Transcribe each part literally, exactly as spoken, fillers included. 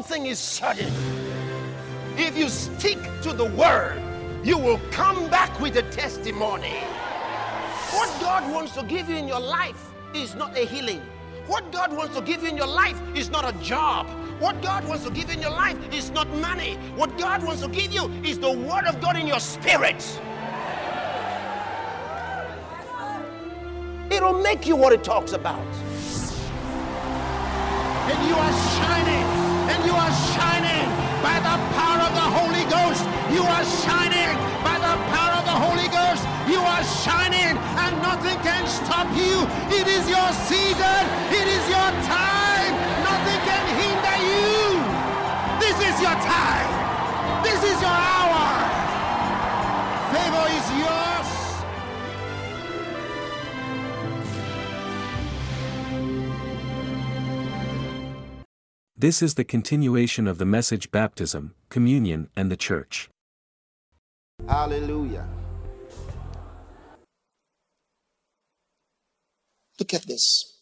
thing is certain. If you stick to the word, you will come back with a testimony. What God wants to give you in your life is not a healing. What God wants to give you in your life is not a job. What God wants to give you in your life is not money. What God wants to give you is the word of God in your spirit. It'll make you what it talks about. And you are shining, and you are shining by the power of the Holy Ghost. You are shining by the power of the Holy Ghost. You are shining, and nothing can stop you. It is your season. It is your time. Nothing can hinder you. This is your time. This is your hour. Favor is yours. This is the continuation of the message: baptism, communion, and the church. Hallelujah. Look at this.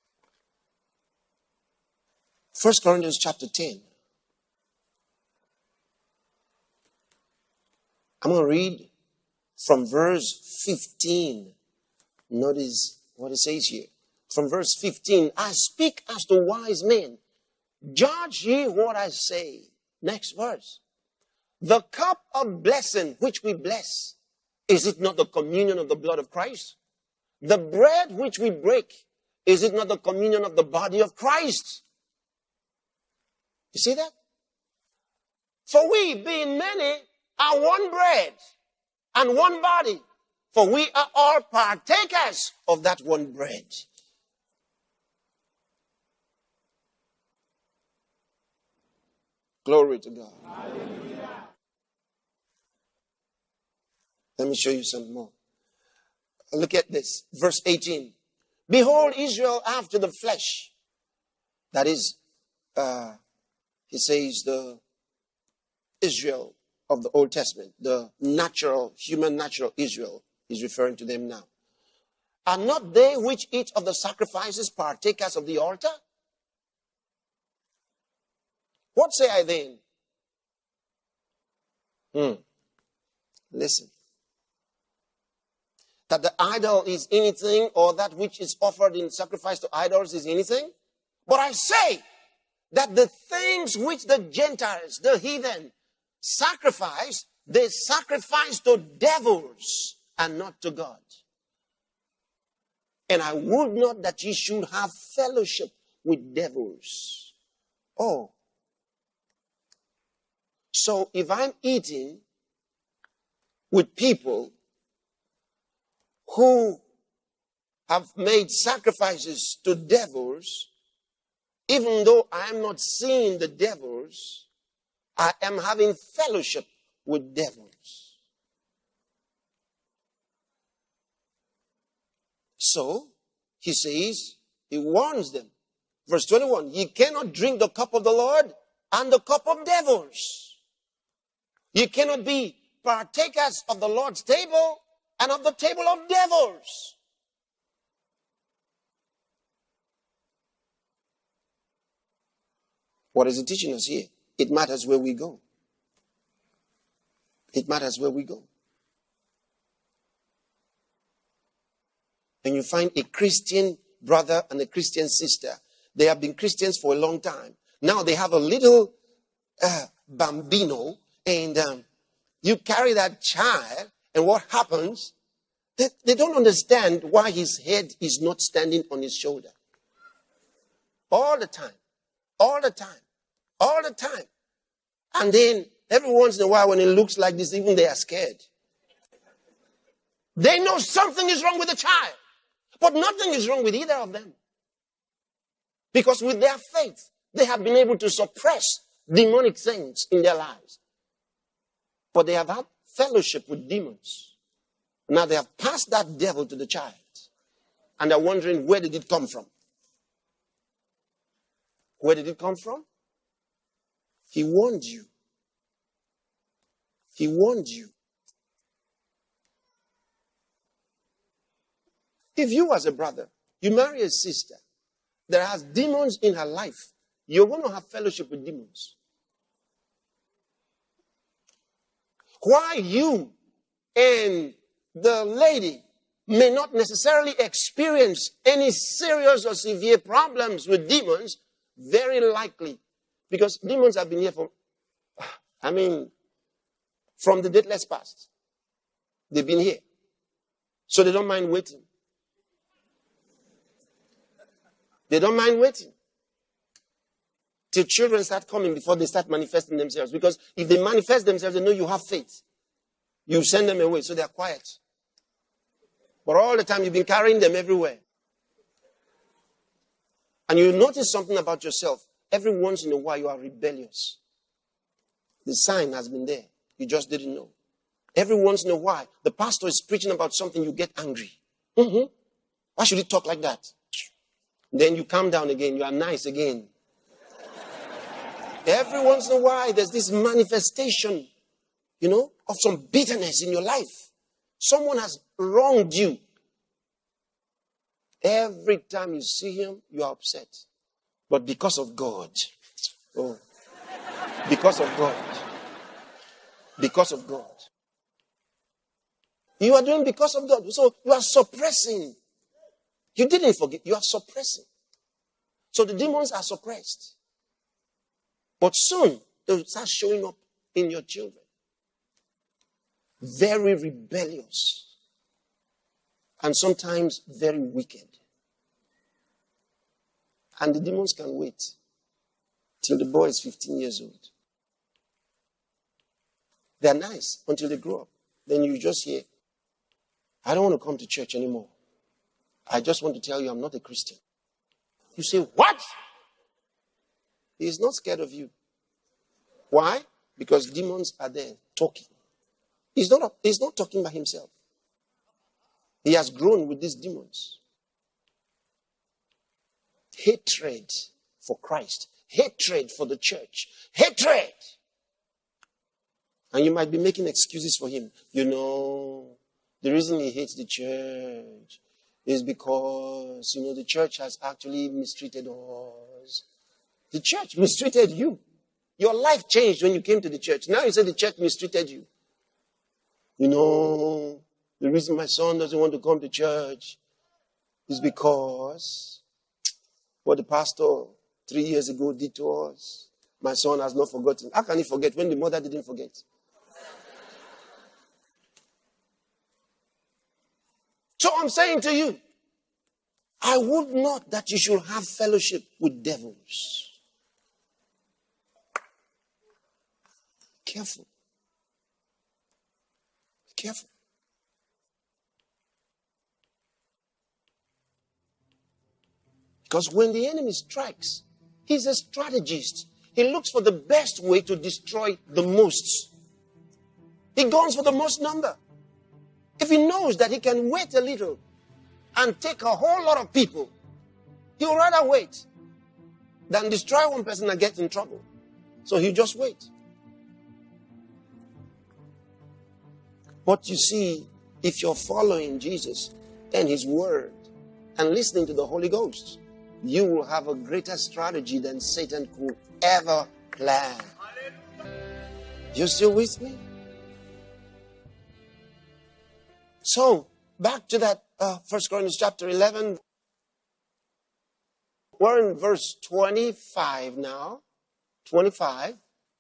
First Corinthians chapter ten. I'm going to read from verse fifteen. Notice what it says here. From verse fifteen, I speak as to wise men. Judge ye what I say. Next verse. The cup of blessing which we bless, is it not the communion of the blood of Christ? The bread which we break, is it not the communion of the body of Christ? You see that? For we, being many, are one bread and one body, for we are all partakers of that one bread. Glory to God. Hallelujah. Let me show you some more. Look at this. Verse eighteen. Behold, Israel after the flesh. That is, uh, he says, the Israel of the Old Testament. The natural, human natural Israel. He's referring to them now. Are not they which eat of the sacrifices partakers of the altar? What say I then? Hmm. Listen. That the idol is anything, or that which is offered in sacrifice to idols is anything? But I say that the things which the Gentiles, the heathen, sacrifice, they sacrifice to devils and not to God. And I would not that ye should have fellowship with devils. Oh. So if I'm eating with people who have made sacrifices to devils, even though I am not seeing the devils, I am having fellowship with devils. So, he says, he warns them. Verse twenty-one, ye cannot drink the cup of the Lord and the cup of devils. You cannot be partakers of the Lord's table and of the table of devils. What is it teaching us here? It matters where we go. It matters where we go. And you find a Christian brother and a Christian sister. They have been Christians for a long time. Now they have a little uh, bambino. And um, you carry that child, and what happens? They, they don't understand why his head is not standing on his shoulder. All the time. All the time. All the time. And then, every once in a while, when it looks like this, even they are scared. They know something is wrong with the child. But nothing is wrong with either of them. Because with their faith, they have been able to suppress demonic things in their lives. But they have had fellowship with demons. Now they have passed that devil to the child. And they're wondering, where did it come from? Where did it come from? He warned you. He warned you. If you as a brother, you marry a sister that has demons in her life, you're going to have fellowship with demons. Why you and the lady may not necessarily experience any serious or severe problems with demons, very likely. Because demons have been here for, I mean, from the dateless past. They've been here. So they don't mind waiting. They don't mind waiting till children start coming before they start manifesting themselves. Because if they manifest themselves, they know you have faith. You send them away, so they are quiet. But all the time, you've been carrying them everywhere. And you notice something about yourself. Every once in a while, you are rebellious. The sign has been there. You just didn't know. Every once in a while, the pastor is preaching about something, you get angry. Mm-hmm. Why should he talk like that? Then you calm down again. You are nice again. Every once in a while, there's this manifestation, you know, of some bitterness in your life. Someone has wronged you. Every time you see him, you are upset. But because of God, oh, because of God, because of God, you are doing because of God. So you are suppressing. You didn't forget. You are suppressing. So the demons are suppressed. But soon, they'll start showing up in your children. Very rebellious. And sometimes very wicked. And the demons can wait till the boy is fifteen years old. They're nice until they grow up. Then you just hear, I don't want to come to church anymore. I just want to tell you I'm not a Christian. You say, what? He is not scared of you. Why? Because demons are there talking. He's not, he's not talking by himself. He has grown with these demons. Hatred for Christ. Hatred for the church. Hatred. And you might be making excuses for him. You know, the reason he hates the church is because, you know, the church has actually mistreated us. The church mistreated you. Your life changed when you came to the church. Now you say the church mistreated you. You know, the reason my son doesn't want to come to church is because what the pastor three years ago did to us. My son has not forgotten. How can he forget when the mother didn't forget? So I'm saying to you, I would not that you should have fellowship with devils. Careful. Be careful. Because when the enemy strikes, he's a strategist. He looks for the best way to destroy the most. He goes for the most number. If he knows that he can wait a little and take a whole lot of people, he would rather wait than destroy one person and get in trouble. So he'll just wait. But you see, if you're following Jesus and his word and listening to the Holy Ghost, you will have a greater strategy than Satan could ever plan. You still with me? So, back to that uh, First Corinthians chapter eleven. We're in verse twenty-five now. twenty-five.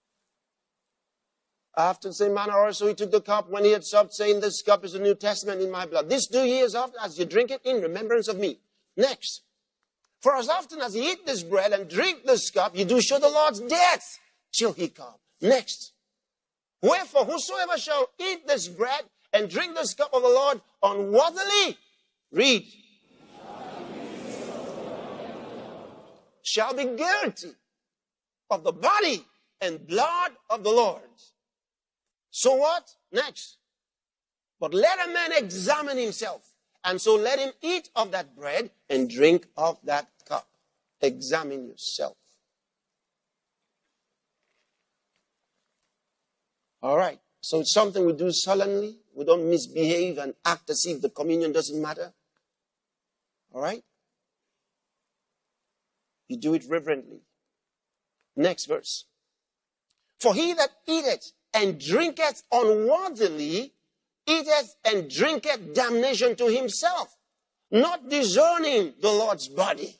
After the same manner also he took the cup when he had supped, saying, this cup is the New Testament in my blood. This do ye as often as you drink it in remembrance of me. Next. For as often as ye eat this bread and drink this cup, you do show the Lord's death till he come. Next. Wherefore, whosoever shall eat this bread and drink this cup of the Lord unworthily, read, shall be guilty of the body and blood of the Lord. So what? Next. But let a man examine himself, and so let him eat of that bread and drink of that cup. Examine yourself. All right. So it's something we do solemnly. We don't misbehave and act as if the communion doesn't matter. All right? You do it reverently. Next verse. For he that eateth and drinketh unworthily, eateth and drinketh damnation to himself, not discerning the Lord's body.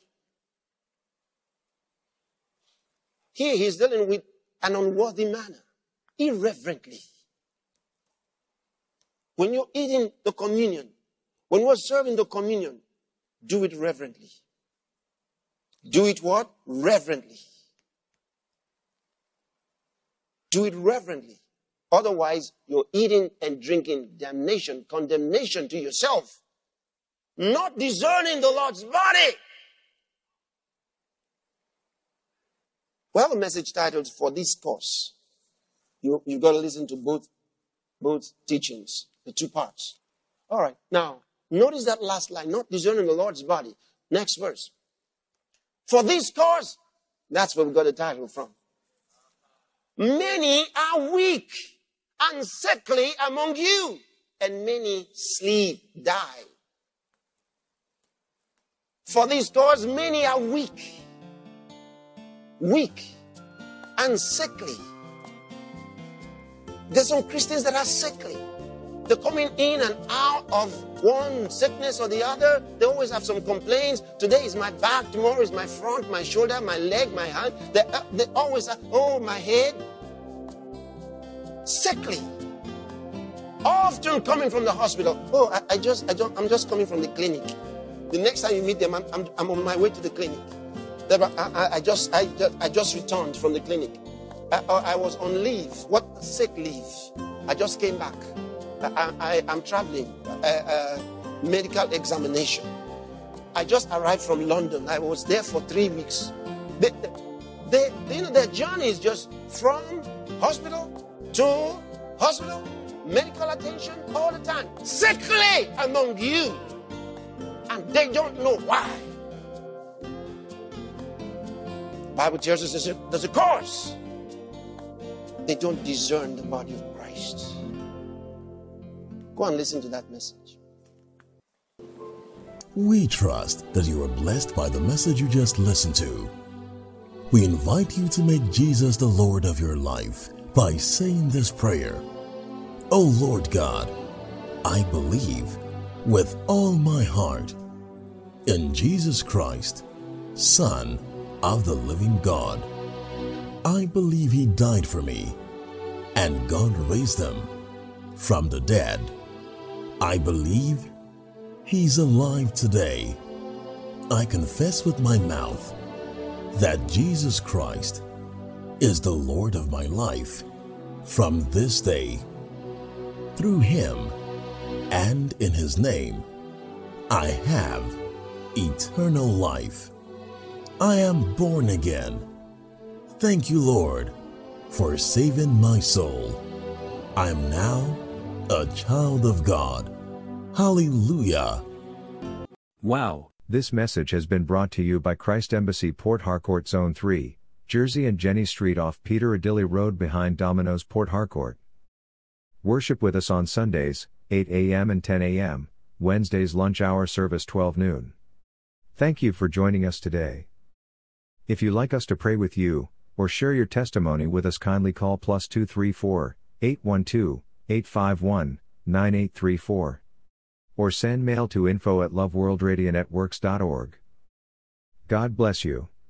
Here he's dealing with an unworthy manner, irreverently. When you're eating the communion, when we're serving the communion, do it reverently. Do it what? Reverently. Do it reverently. Otherwise, you're eating and drinking damnation, condemnation to yourself, not discerning the Lord's body. We have a message titled For This Cause. You, you've got to listen to both, both teachings, the two parts. All right. Now, notice that last line, not discerning the Lord's body. Next verse. For this cause, that's where we got the title from. Many are weak and sickly among you, and many sleep, die. For this cause, many are weak, weak and sickly. There's some Christians that are sickly. They're coming in and out of one sickness or the other. They always have some complaints. Today is my back, tomorrow is my front, my shoulder, my leg, my hand. They, uh, they always have, oh, my head. Sickly. Often coming from the hospital. Oh, I, I just, I don't, I'm just coming from the clinic. The next time you meet them, I'm, I'm, I'm on my way to the clinic. I, I, I just, I, I just returned from the clinic. I, I was on leave. What sick leave? I just came back. I, I, I'm traveling, uh, uh, medical examination. I just arrived from London. I was there for three weeks. They, they, they, you know, their journey is just from hospital to hospital, medical attention all the time. Sickly among you. And they don't know why. The Bible tells us there's a, there's a cause. They don't discern the body of Christ. Go and listen to that message. We trust that you are blessed by the message you just listened to. We invite you to make Jesus the Lord of your life by saying this prayer. O Lord God, I believe with all my heart in Jesus Christ, Son of the living God. I believe He died for me and God raised Him from the dead. I believe He's alive today. I confess with my mouth that Jesus Christ is the Lord of my life from this day. Through Him and in His name, I have eternal life. I am born again. Thank you, Lord, for saving my soul. I am now a child of God. Hallelujah. Wow. This message has been brought to you by Christ Embassy Port Harcourt Zone three, Jersey and Jenny Street off Peter Adilly Road behind Domino's Port Harcourt. Worship with us on Sundays, eight a.m. and ten a.m., Wednesdays lunch hour service twelve noon. Thank you for joining us today. If you'd like us to pray with you, or share your testimony with us, kindly call plus two three four, eight one two, eight five one, nine eight three four. Or send mail to info at loveworldradionetworks dot org. God bless you.